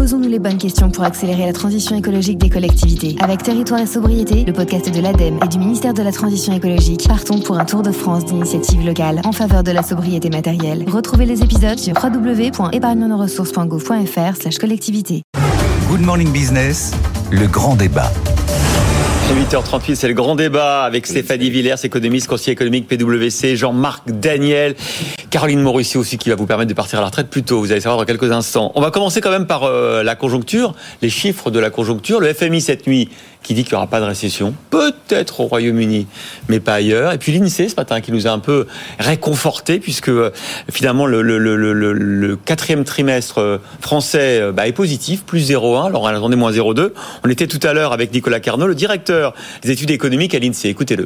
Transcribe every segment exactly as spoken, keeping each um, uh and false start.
Posons-nous les bonnes questions pour accélérer la transition écologique des collectivités. Avec Territoire et Sobriété, le podcast de l'ADEME et du ministère de la Transition écologique, partons pour un tour de France d'initiatives locales en faveur de la sobriété matérielle. Retrouvez les épisodes sur w w w point épargne nos ressources point gouv point f r slash collectivité. Good Morning Business, le grand débat. huit heures trente-huit, c'est le grand débat avec Stéphanie Villers, économiste, conseiller économique P W C, Jean-Marc Daniel, Caroline Morisset aussi qui va vous permettre de partir à la retraite plus tôt, vous allez savoir dans quelques instants. On va commencer quand même par euh, la conjoncture, les chiffres de la conjoncture. Le F M I cette nuit qui dit qu'il n'y aura pas de récession, peut-être au Royaume-Uni, mais pas ailleurs. Et puis l'INSEE ce matin qui nous a un peu réconfortés puisque euh, finalement le, le, le, le, le quatrième trimestre français euh, bah, est positif, plus zéro virgule un, alors on attendait moins zéro virgule deux. On était tout à l'heure avec Nicolas Carnot, le directeur des études économiques à l'INSEE. Écoutez-le.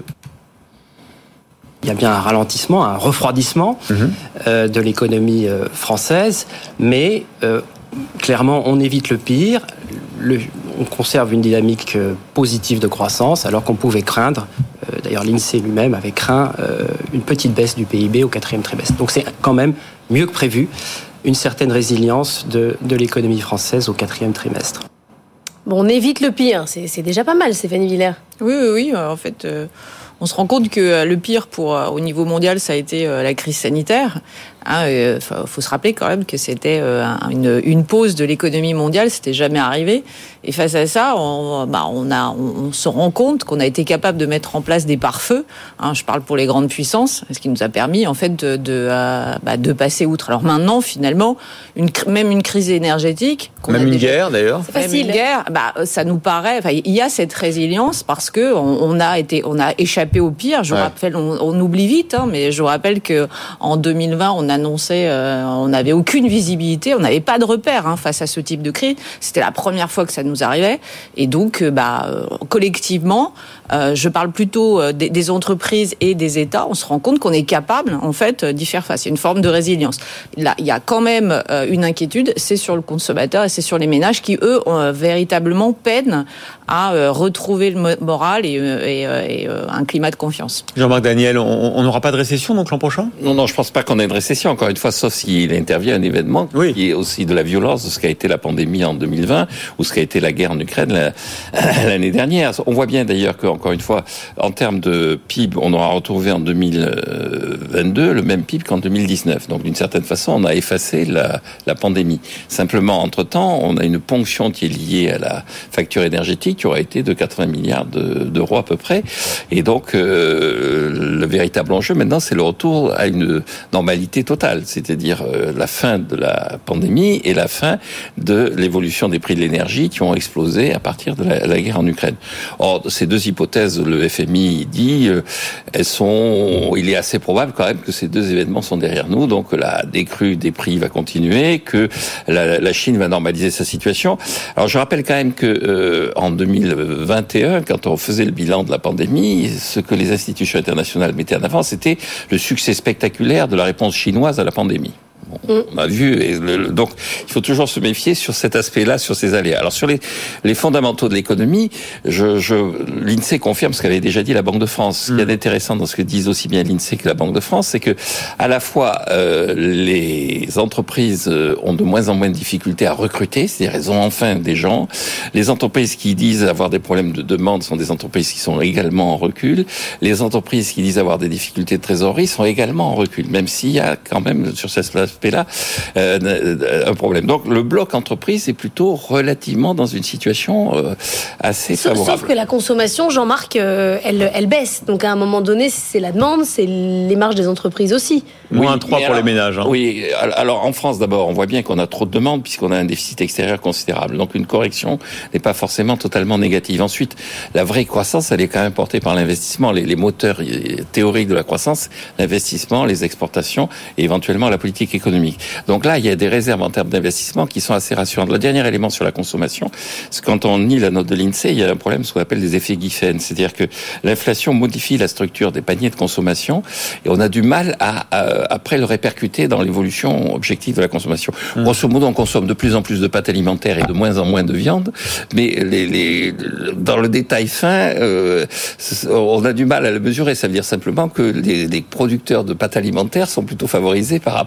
Il y a bien un ralentissement, un refroidissement mmh. euh, de l'économie euh, française, mais euh, clairement, on évite le pire. Le, on conserve une dynamique euh, positive de croissance, alors qu'on pouvait craindre, euh, d'ailleurs l'INSEE lui-même avait craint euh, une petite baisse du P I B au quatrième trimestre. Donc c'est quand même mieux que prévu, une certaine résilience de, de l'économie française au quatrième trimestre. Bon, on évite le pire, c'est, c'est déjà pas mal, Stéphanie Villers. Oui, oui, oui. En fait, euh, on se rend compte que le pire pour euh, au niveau mondial, ça a été euh, la crise sanitaire. Hein, il faut se rappeler quand même que c'était euh, une, une pause de l'économie mondiale, c'était jamais arrivé. Et face à ça, on, bah, on, a, on, on se rend compte qu'on a été capable de mettre en place des pare-feux. Hein, je parle pour les grandes puissances, ce qui nous a permis en fait de, de, euh, bah, de passer outre. Alors maintenant, finalement, une, même une crise énergétique, qu'on même a une déjà, guerre d'ailleurs, c'est facile. Même une guerre, bah, ça nous paraît. Enfin, il y a cette résilience parce que on, on a été, on a échappé au pire. Je vous ouais. rappelle, on, on oublie vite, hein, mais je vous rappelle que en deux mille vingt, on annonçait, euh, on n'avait aucune visibilité, on n'avait pas de repères hein, face à ce type de crise. C'était la première fois que ça nous arrivait, et donc, bah, euh, collectivement, euh, je parle plutôt euh, des, des entreprises et des États. On se rend compte qu'on est capable, en fait, d'y faire face. Il y a une forme de résilience. Là, il y a quand même euh, une inquiétude, c'est sur le consommateur et c'est sur les ménages qui, eux, ont, euh, véritablement peinent à euh, retrouver le moral et, et, et euh, un climat de confiance. Jean-Marc Daniel, on n'aura pas de récession donc l'an prochain ? Non, non, je pense pas qu'on ait une récession, encore une fois, sauf s'il intervient un événement oui. qui est aussi de la violence de ce qu'a été la pandémie en deux mille vingt ou ce qu'a été la guerre en Ukraine la, l'année dernière. On voit bien d'ailleurs qu'encore une fois, en termes de P I B, on aura retrouvé en deux mille vingt-deux le même P I B qu'en deux mille dix-neuf. Donc d'une certaine façon, on a effacé la, la pandémie. Simplement, entre-temps, on a une ponction qui est liée à la facture énergétique qui aura été de quatre-vingts milliards de, d'euros à peu près. Et donc, euh, le véritable enjeu maintenant, c'est le retour à une normalité totale, c'est-à-dire euh, la fin de la pandémie et la fin de l'évolution des prix de l'énergie qui ont explosé à partir de la, la guerre en Ukraine. Or, ces deux hypothèses, le F M I dit, euh, elles sont, il est assez probable quand même que ces deux événements sont derrière nous, donc la décrue des prix va continuer, que la, la Chine va normaliser sa situation. Alors, je rappelle quand même que euh, en deux mille vingt et un, quand on faisait le bilan de la pandémie, ce que les institutions internationales mettaient en avant, c'était le succès spectaculaire de la réponse chinoise à la pandémie. Bon, on a vu, et le, donc il faut toujours se méfier sur cet aspect-là, sur ces aléas. Alors sur les, les fondamentaux de l'économie, je, je, l'INSEE confirme ce qu'avait déjà dit la Banque de France. Ce qu'il y a d'intéressant dans ce que disent aussi bien l'INSEE que la Banque de France, c'est que à la fois euh, les entreprises ont de moins en moins de difficultés à recruter, c'est-à-dire elles ont enfin des gens. Les entreprises qui disent avoir des problèmes de demande sont des entreprises qui sont également en recul. Les entreprises qui disent avoir des difficultés de trésorerie sont également en recul, même s'il y a quand même sur cette aspect-là euh, un problème. Donc le bloc entreprise est plutôt relativement dans une situation euh, assez sauf, favorable. Sauf que la consommation, Jean-Marc, euh, elle, elle baisse. Donc à un moment donné, c'est la demande, c'est les marges des entreprises aussi. Moins oui, trois pour alors, les ménages. Hein. Oui, alors en France d'abord, on voit bien qu'on a trop de demandes puisqu'on a un déficit extérieur considérable. Donc une correction n'est pas forcément totalement négative. Ensuite, la vraie croissance, elle est quand même portée par l'investissement. Les, les moteurs théoriques de la croissance, l'investissement, les exportations et éventuellement la politique économique. Donc là, il y a des réserves en termes d'investissement qui sont assez rassurantes. Le dernier élément sur la consommation, c'est quand on lit la note de l'INSEE, il y a un problème, ce qu'on appelle des effets Giffen. C'est-à-dire que l'inflation modifie la structure des paniers de consommation et on a du mal à, à après le répercuter dans l'évolution objective de la consommation. Mmh. Grosso modo, on consomme de plus en plus de pâtes alimentaires et de moins en moins de viande, mais les, les, dans le détail fin, euh, on a du mal à le mesurer. Ça veut dire simplement que les, les producteurs de pâtes alimentaires sont plutôt favorisés par rapport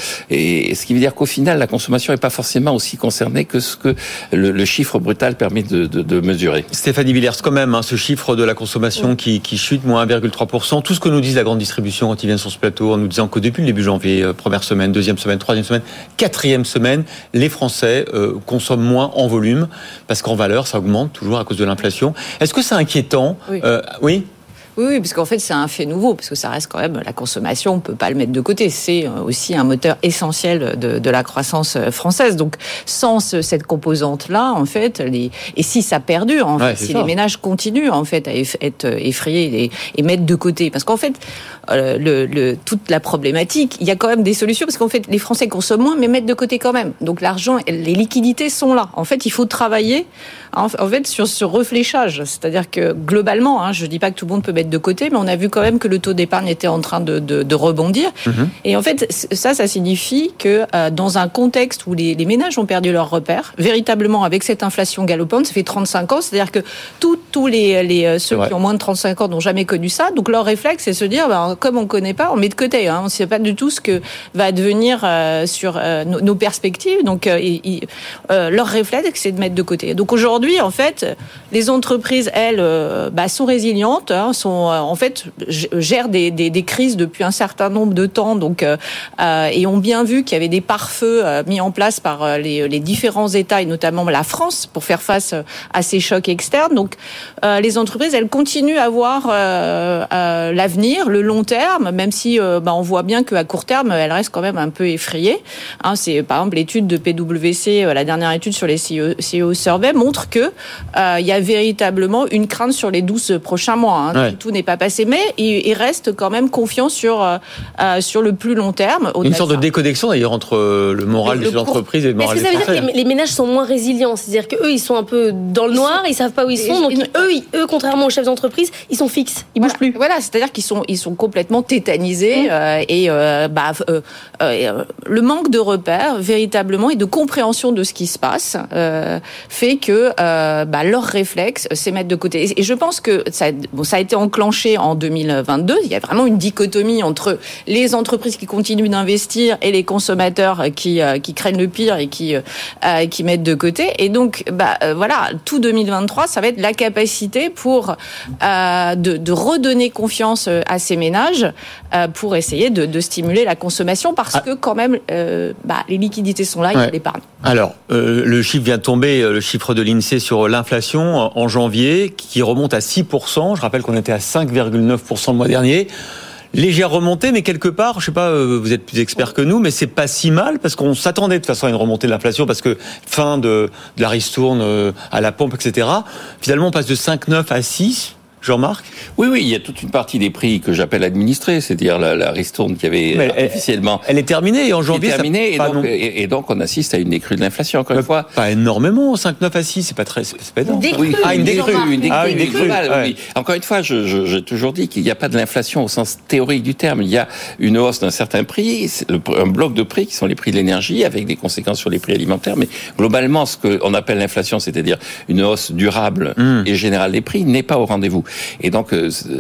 Et ce qui veut dire qu'au final, la consommation n'est pas forcément aussi concernée que ce que le, le chiffre brutal permet de, de, de mesurer. Stéphanie Villers, quand même, hein, ce chiffre de la consommation qui, qui chute, moins un virgule trois pour cent, tout ce que nous dit la grande distribution quand ils viennent sur ce plateau, en nous disant que depuis le début janvier, euh, première semaine, deuxième semaine, troisième semaine, quatrième semaine, les Français euh, consomment moins en volume, parce qu'en valeur, ça augmente toujours à cause de l'inflation. Est-ce que c'est inquiétant ? Oui. Euh, oui Oui, oui, parce qu'en fait, c'est un fait nouveau, parce que ça reste quand même la consommation, on ne peut pas le mettre de côté. C'est aussi un moteur essentiel de, de la croissance française. Donc, sans ce, cette composante-là, en fait, les, et si ça perdure, en ouais, fait, si ça. les ménages continuent, en fait, à être effrayés et, et mettre de côté, parce qu'en fait, euh, le, le, toute la problématique, il y a quand même des solutions, parce qu'en fait, les Français consomment moins, mais mettent de côté quand même. Donc, l'argent, les liquidités sont là. En fait, il faut travailler, en, en fait, sur ce refléchage. C'est-à-dire que, globalement, hein, je ne dis pas que tout le monde peut mettre de côté, mais on a vu quand même que le taux d'épargne était en train de, de, de rebondir. Mmh. Et en fait, ça, ça signifie que euh, dans un contexte où les, les ménages ont perdu leurs repères, véritablement avec cette inflation galopante, ça fait trente-cinq ans, c'est-à-dire que tous tous les, les ceux qui ont moins de trente-cinq ans n'ont jamais connu ça. Donc leur réflexe, c'est de se dire, ben, comme on ne connaît pas, on met de côté. Hein, on ne sait pas du tout ce que va advenir euh, sur euh, nos, nos perspectives. Donc euh, et, euh, leur réflexe, c'est de mettre de côté. Donc aujourd'hui, en fait, les entreprises, elles, euh, bah, sont résilientes, hein, sont en fait gèrent des, des, des crises depuis un certain nombre de temps, donc euh, et ont bien vu qu'il y avait des pare-feux euh, mis en place par euh, les, les différents États et notamment la France pour faire face à ces chocs externes. Donc euh, les entreprises, elles continuent à voir euh, euh, l'avenir, le long terme, même si euh, bah, on voit bien qu'à court terme, elles restent quand même un peu effrayées. Hein, c'est par exemple l'étude de P W C, euh, la dernière étude sur les C E O Survey montre que euh, il y a véritablement une crainte sur les douze prochains mois. Hein. Ouais. Tout n'est pas passé, mais il, il reste quand même confiant sur euh, sur le plus long terme. Une sorte de déconnexion d'ailleurs entre le moral des entreprises et le moral des Français. Est-ce que ça veut dire que les, les ménages sont moins résilients ? C'est-à-dire qu'eux, ils sont un peu dans le noir, ils savent pas où ils sont, donc ils, eux, ils, eux, contrairement aux chefs d'entreprise, ils sont fixes, ils voilà, bougent plus. Voilà, c'est-à-dire qu'ils sont ils sont complètement tétanisés mmh. euh, et euh, bah euh, euh, le manque de repères véritablement et de compréhension de ce qui se passe euh, fait que euh, bah, leur réflexe, c'est mettre de côté. Et, et je pense que ça, bon, ça a été enclenché en deux mille vingt-deux. Il y a vraiment une dichotomie entre les entreprises qui continuent d'investir et les consommateurs qui euh, qui craignent le pire et qui euh, qui mettent de côté. Et donc, bah euh, voilà, tout deux mille vingt-trois, ça va être la capacité pour euh, de, de redonner confiance à ces ménages euh, pour essayer de, de stimuler la consommation parce ah. que quand même, euh, bah les liquidités sont là, il y a l'épargne. Alors, euh, le chiffre vient de tomber, le chiffre de l'INSEE sur l'inflation en janvier, qui remonte à six pour cent. Je rappelle qu'on était à cinq virgule neuf pour cent le mois dernier. Légère remontée, mais quelque part, je sais pas, vous êtes plus expert que nous, mais c'est pas si mal, parce qu'on s'attendait de toute façon à une remontée de l'inflation, parce que fin de, de la ristourne à la pompe, et cetera. Finalement, on passe de cinq virgule neuf à six. Jean-Marc ? Oui, oui, il y a toute une partie des prix que j'appelle administrés, c'est-à-dire la, la ristourne qui avait mais officiellement... Elle est terminée, et en janvier... Elle est terminée, ça... et, donc, et, et donc on assiste à une décrue de l'inflation, encore mais une fois. Pas énormément, cinq virgule neuf à six, c'est pas très... C'est pas énorme. Oui. Ah, une décrue, une décrue, ah, une décrue. Globale, ouais. Oui. Encore une fois, je, je, j'ai toujours dit qu'il n'y a pas de l'inflation au sens théorique du terme. Il y a une hausse d'un certain prix, le, un bloc de prix qui sont les prix de l'énergie, avec des conséquences sur les prix alimentaires, mais globalement, ce qu'on appelle l'inflation, c'est-à-dire une hausse durable mmh. et générale des prix, n'est pas au rendez-vous. Et donc,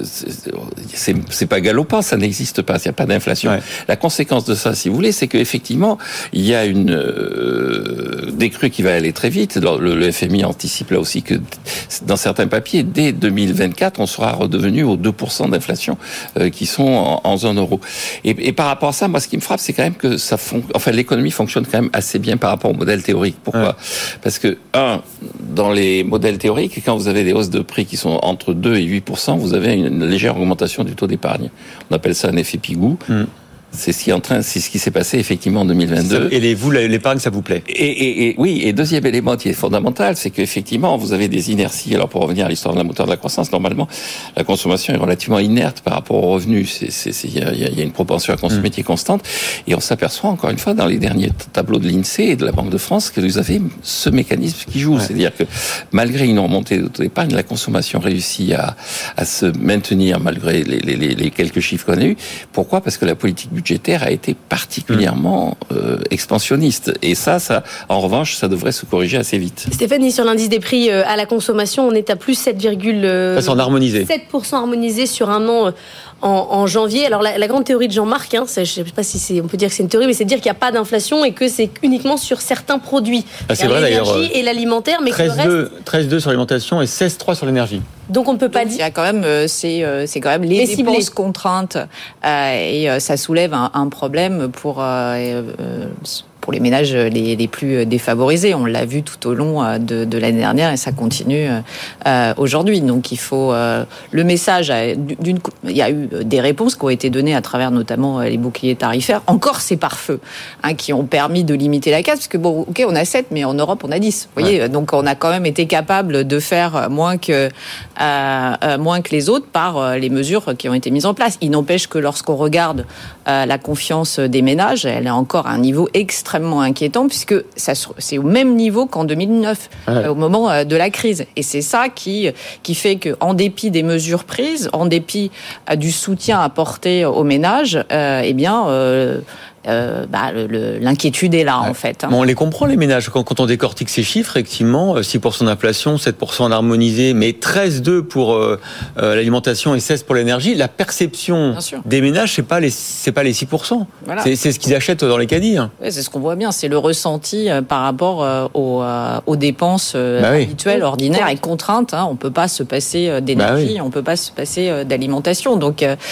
C'est, c'est pas galopant, ça n'existe pas, il n'y a pas d'inflation. Ouais. La conséquence de ça, si vous voulez, c'est qu'effectivement, il y a une euh, décrue qui va aller très vite. Le, le F M I anticipe là aussi que dans certains papiers, dès deux mille vingt-quatre, on sera redevenu aux deux pour cent d'inflation euh, qui sont en, en zone euro. Et, et par rapport à ça, moi, ce qui me frappe, c'est quand même que ça fon... enfin, l'économie fonctionne quand même assez bien par rapport au modèle théorique. Pourquoi ? Ouais. Parce que, un, dans les modèles théoriques, quand vous avez des hausses de prix qui sont entre deux et huit pour cent, vous avez une légère augmentation du taux d'épargne. On appelle ça un effet Pigou. Mmh. C'est ce qui est en train, c'est ce qui s'est passé effectivement en deux mille vingt-deux. Et les, vous, l'épargne, ça vous plaît ? Et, et, et oui. Et deuxième élément qui est fondamental, c'est qu'effectivement, vous avez des inerties. Alors, pour revenir à l'histoire de la moteur de la croissance, normalement, la consommation est relativement inerte par rapport aux revenus. C'est, c'est, c'est, il y a, il y a une propension à consommer mmh. qui est constante. Et on s'aperçoit encore une fois dans les derniers tableaux de l'INSEE et de la Banque de France que vous avez ce mécanisme qui joue. Ouais. C'est-à-dire que malgré une remontée de taux d'épargne, la consommation réussit à, à se maintenir malgré les, les, les, les quelques chiffres qu'on a eus. Pourquoi ? Parce que la politique budgétaire a été particulièrement euh, expansionniste. Et ça, ça, en revanche, ça devrait se corriger assez vite. Stéphanie, sur l'indice des prix à la consommation, on est à plus sept virgule sept pour cent harmonisé. harmonisé sur un an en, en janvier. Alors la, la grande théorie de Jean-Marc, hein, je ne sais pas si c'est, on peut dire que c'est une théorie, mais c'est de dire qu'il n'y a pas d'inflation et que c'est uniquement sur certains produits. Ah, c'est vrai d'ailleurs. L'énergie et l'alimentaire, mais treize, que le reste... treize virgule deux sur l'alimentation et seize virgule trois sur l'énergie. Donc on ne peut pas Donc, dire. Il y a quand même, euh, c'est, euh, c'est quand même les, les dépenses ciblées. Contraintes euh, et euh, ça soulève un, un problème pour euh, euh, pour les ménages les, les plus défavorisés. On l'a vu tout au long de, de l'année dernière et ça continue euh, aujourd'hui. Donc il faut euh, le message. D'une, il y a eu des réponses qui ont été données à travers notamment les boucliers tarifaires. Encore ces pare-feux hein, qui ont permis de limiter la casse parce que bon, ok, on a sept, mais en Europe on a dix. Vous voyez, ouais. Donc on a quand même été capable de faire moins que euh, euh, moins que les autres par euh, les mesures qui ont été mises en place. Il n'empêche que lorsqu'on regarde euh, la confiance des ménages, elle est encore à un niveau extrêmement extrêmement inquiétant puisque ça, c'est au même niveau qu'en deux mille neuf, ouais. euh, au moment euh, de la crise. Et c'est ça qui, qui fait qu'en dépit des mesures prises, en dépit euh, du soutien apporté aux ménages, euh, eh bien... Euh, Euh, bah, le, le, l'inquiétude est là ouais. en fait. Hein. Bon, on les comprend les ménages quand, quand on décortique ces chiffres. Effectivement, six pour cent d'inflation, sept pour cent en harmonisé, mais treize virgule deux pour euh, euh, l'alimentation et seize pour pour l'énergie. La perception des ménages, c'est pas les c'est pas les six pour cent. Voilà. C'est, c'est ce qu'ils achètent dans les caddies. Hein. Ouais, c'est ce qu'on voit bien. C'est le ressenti euh, par rapport euh, aux, euh, aux dépenses euh, bah oui. habituelles, ordinaires et contraintes. Hein. On peut pas se passer euh, d'énergie, bah oui. on peut pas se passer euh, d'alimentation. Donc euh,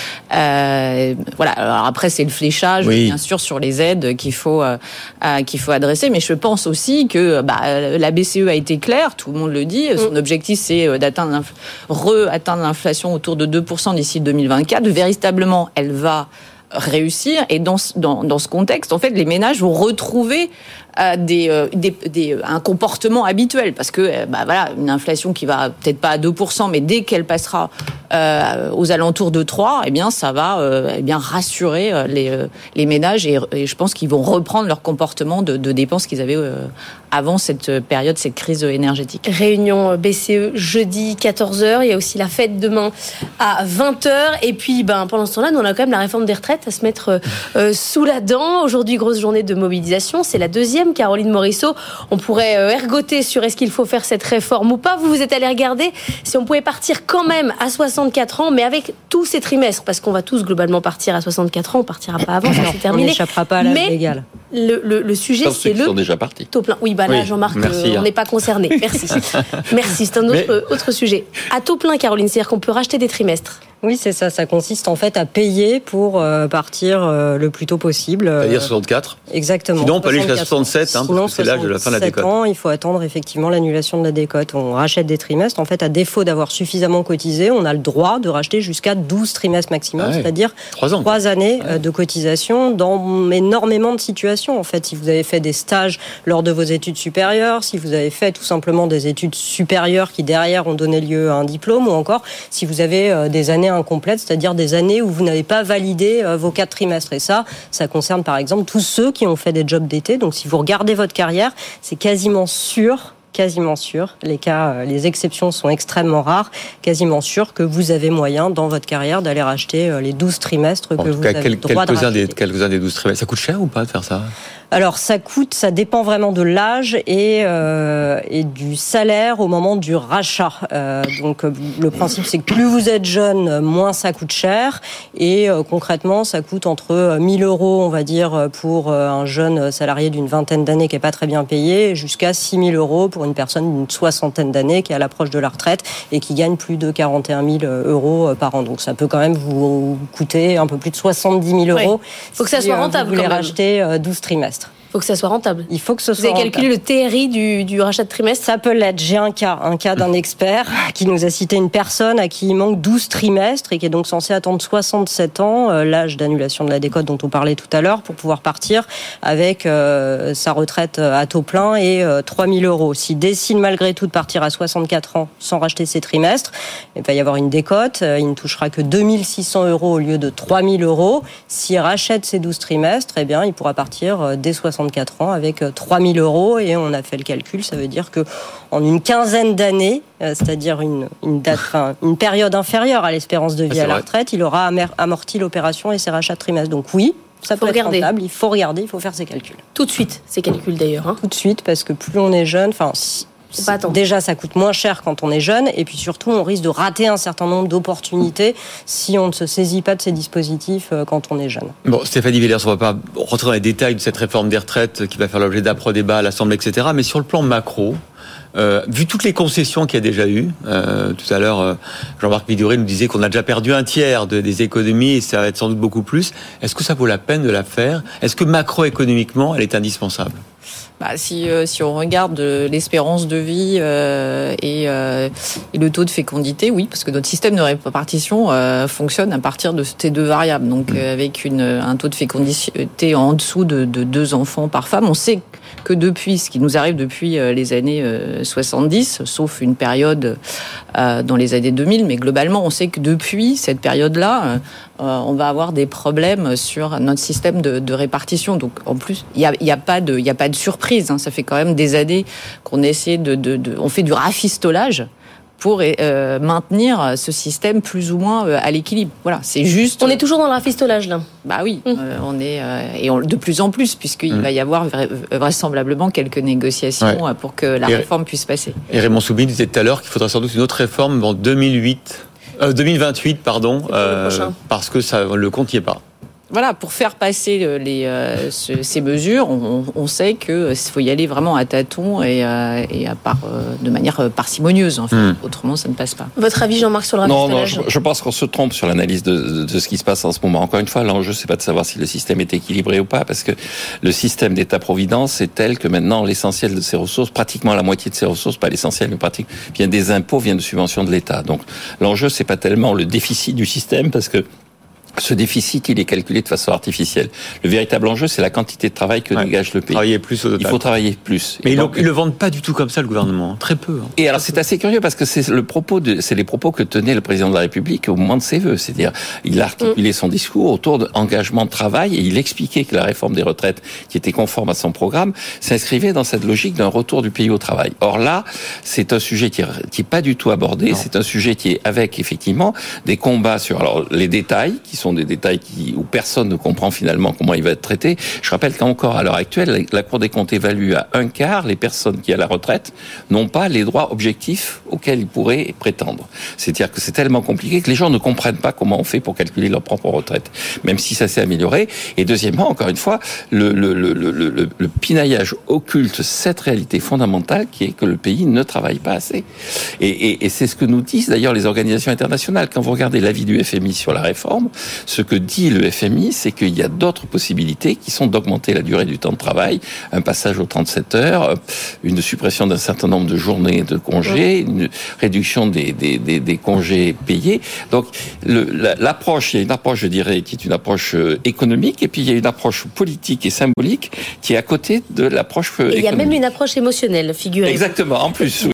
euh, voilà. Alors après, c'est le fléchage, oui. bien sûr, sur les aides qu'il faut euh, qu'il faut adresser, mais je pense aussi que bah, la B C E a été claire, tout le monde le dit, son objectif c'est d'atteindre l'inf... re-atteindre l'inflation autour de deux pour cent d'ici deux mille vingt-quatre. Véritablement, elle va réussir et dans dans dans ce contexte, en fait, les ménages vont retrouver euh, des, euh, des des un comportement habituel parce que euh, bah voilà, une inflation qui va peut-être pas à deux pour cent, mais dès qu'elle passera euh, aux alentours de trois, eh bien ça va euh, eh bien rassurer euh, les euh, les ménages et, et je pense qu'ils vont reprendre leur comportement de, de dépenses qu'ils avaient euh, avant cette période, cette crise énergétique. Réunion B C E jeudi quatorze heures, il y a aussi la fête demain à vingt heures et puis ben pendant ce temps-là, nous on a quand même la réforme des retraites à se mettre euh, sous la dent. Aujourd'hui, grosse journée de mobilisation, c'est la deuxième. Caroline Morisseau, on pourrait euh, ergoter sur est-ce qu'il faut faire cette réforme ou pas. Vous vous êtes allé regarder si on pouvait partir quand même à soixante-quatre ans, mais avec tous ces trimestres, parce qu'on va tous globalement partir à soixante-quatre ans, on partira pas avant, ça c'est terminé. On n'échappera pas à l'âge mais légal. Le, le, le sujet, Sauf c'est ceux qui le sont déjà partis. taux plein. Oui, bah là, oui, Jean-Marc, merci, euh, on hein. n'est pas concerné. Merci. Merci, c'est un autre, mais... autre sujet. À taux plein, Caroline, c'est-à-dire qu'on peut racheter des trimestres. Oui, c'est ça. Ça consiste en fait à payer pour euh, partir euh, le plus tôt possible. Euh, C'est-à-dire soixante-quatre. Exactement. Sinon, on peut aller jusqu'à soixante-sept, hein, parce que c'est l'âge de la fin de la décote. Ans, il faut attendre effectivement l'annulation de la décote. On rachète des trimestres. En fait, à défaut d'avoir suffisamment cotisé, on a le droit de racheter jusqu'à douze trimestres maximum, ah ouais. c'est-à-dire trois années ouais. de cotisation dans énormément de situations. En fait, si vous avez fait des stages lors de vos études supérieures, si vous avez fait tout simplement des études supérieures qui derrière ont donné lieu à un diplôme, ou encore si vous avez euh, des années incomplètes, c'est-à-dire des années où vous n'avez pas validé euh, vos quatre trimestres. Et ça, ça concerne par exemple tous ceux qui ont fait des jobs d'été. Donc si vous regardez votre carrière, c'est quasiment sûr quasiment sûr, les cas, les exceptions sont extrêmement rares, quasiment sûr que vous avez moyen dans votre carrière d'aller racheter les douze trimestres bon, que vous cas, avez quel, le droit de racheter. Des, quelques-uns des douze trimestres. Ça coûte cher ou pas de faire ça ? Alors ça coûte, ça dépend vraiment de l'âge et, euh, et du salaire au moment du rachat. Euh, donc le principe c'est que plus vous êtes jeune, moins ça coûte cher et euh, concrètement ça coûte entre mille euros on va dire pour un jeune salarié d'une vingtaine d'années qui est pas très bien payé jusqu'à six mille euros pour une personne d'une soixantaine d'années qui est à l'approche de la retraite et qui gagne plus de quarante et un mille euros par an. Donc ça peut quand même vous coûter un peu plus de soixante-dix mille euros. Il faut que ça soit rentable. Vous voulez racheter douze trimestres. Il faut que ça soit rentable. Il faut que ce Vous soit avez calculé rentable. Le T R I du, du rachat de trimestre ? Ça peut l'être. J'ai un cas, un cas d'un expert qui nous a cité une personne à qui il manque douze trimestres et qui est donc censé attendre soixante-sept ans, euh, l'âge d'annulation de la décote dont on parlait tout à l'heure, pour pouvoir partir avec euh, sa retraite à taux plein et euh, trois mille euros. S'il décide malgré tout de partir à soixante-quatre ans sans racheter ses trimestres, il va y avoir une décote. Euh, il ne touchera que deux mille six cents euros au lieu de trois mille euros. S'il rachète ses douze trimestres, eh bien, il pourra partir euh, dès soixante-quatre ans avec trois mille euros et on a fait le calcul, ça veut dire que en une quinzaine d'années, c'est-à-dire une, une date, enfin, une période inférieure à l'espérance de vie ah, à la vrai. retraite, il aura amorti l'opération et ses rachats de trimestres. Donc oui, ça peut être rentable, il faut regarder, il faut faire ses calculs. Tout de suite, ces calculs d'ailleurs. Hein. Tout de suite, parce que plus on est jeune, enfin... Si déjà, ça coûte moins cher quand on est jeune, et puis surtout, on risque de rater un certain nombre d'opportunités si on ne se saisit pas de ces dispositifs quand on est jeune. Bon, Stéphanie Villers, on ne va pas rentrer dans les détails de cette réforme des retraites qui va faire l'objet d'après-débat à l'Assemblée, et cetera. Mais sur le plan macro, Euh, vu toutes les concessions qu'il y a déjà eu, euh, tout à l'heure, euh, Jean-Marc Vidoré nous disait qu'on a déjà perdu un tiers de, des économies et ça va être sans doute beaucoup plus. Est-ce que ça vaut la peine de la faire ? Est-ce que macroéconomiquement, elle est indispensable ? Bah, si, euh, si on regarde l'espérance de vie euh, et, euh, et le taux de fécondité, oui, parce que notre système de répartition euh, fonctionne à partir de ces deux variables. Donc, euh, avec une, un taux de fécondité en dessous de, de deux enfants par femme, on sait que depuis, ce qui nous arrive depuis les années soixante-dix, sauf une période euh, dans les années deux mille, mais globalement, on sait que depuis cette période-là, euh, on va avoir des problèmes sur notre système de, de répartition. Donc, en plus, il n'y a, y a pas de, il y a pas de surprise. Hein. Ça fait quand même des années qu'on essaie de, de, de, on fait du rafistolage pour euh, maintenir ce système plus ou moins euh, à l'équilibre. Voilà, c'est juste. On est toujours dans le rafistolage là. Bah oui, mmh. euh, on est euh, et on, de plus en plus puisqu'il mmh. va y avoir vra- vraisemblablement quelques négociations ouais. pour que la et réforme puisse passer. Et Raymond Soubry disait tout à l'heure qu'il faudra sans doute une autre réforme en deux mille huit, euh, deux mille vingt-huit, pardon, euh, parce que ça, le compte n'y est pas. Voilà, pour faire passer les, euh, ce, ces mesures, on, on sait qu'il faut y aller vraiment à tâtons et, euh, et à part, euh, de manière parcimonieuse. En fait. Mmh. Autrement, ça ne passe pas. Votre avis, Jean-Marc, sur le rafistolage ? Non, non, je, je pense qu'on se trompe sur l'analyse de, de, de ce qui se passe en ce moment. Encore une fois, l'enjeu, c'est pas de savoir si le système est équilibré ou pas, parce que le système d'État-providence est tel que maintenant, l'essentiel de ses ressources, pratiquement la moitié de ses ressources, pas l'essentiel, mais pratiquement, vient des impôts, vient de subventions de l'État. Donc, l'enjeu, c'est pas tellement le déficit du système, parce que ce déficit, il est calculé de façon artificielle. Le véritable enjeu, c'est la quantité de travail que ouais, dégage le pays. Travailler plus au total. Il faut travailler plus. Mais ils donc, le, le vendent pas du tout comme ça, le gouvernement. Très peu. Hein. Et alors, c'est assez curieux parce que c'est le propos de, c'est les propos que tenait le président de la République au moment de ses vœux. C'est-à-dire, il a articulé son discours autour d'engagement de travail et il expliquait que la réforme des retraites, qui était conforme à son programme, s'inscrivait dans cette logique d'un retour du pays au travail. Or là, c'est un sujet qui est, qui est pas du tout abordé. Non. C'est un sujet qui est avec, effectivement, des combats sur, alors, les détails, qui sont des détails qui, où personne ne comprend finalement comment il va être traité. Je rappelle qu'encore à l'heure actuelle, la Cour des comptes évalue à un quart les personnes qui, à la retraite, n'ont pas les droits objectifs auxquels ils pourraient prétendre. C'est-à-dire que c'est tellement compliqué que les gens ne comprennent pas comment on fait pour calculer leur propre retraite, même si ça s'est amélioré. Et deuxièmement, encore une fois, le, le, le, le, le, le pinaillage occulte cette réalité fondamentale qui est que le pays ne travaille pas assez. Et, et, et c'est ce que nous disent d'ailleurs les organisations internationales. Quand vous regardez l'avis du F M I sur la réforme, ce que dit le F M I, c'est qu'il y a d'autres possibilités qui sont d'augmenter la durée du temps de travail, un passage aux trente-sept heures, une suppression d'un certain nombre de journées de congés, une réduction des, des, des, des congés payés. Donc, le, la, l'approche, il y a une approche, je dirais, qui est une approche économique, et puis il y a une approche politique et symbolique qui est à côté de l'approche économique. Et il y a même une approche émotionnelle, figurez-vous. Exactement, en plus.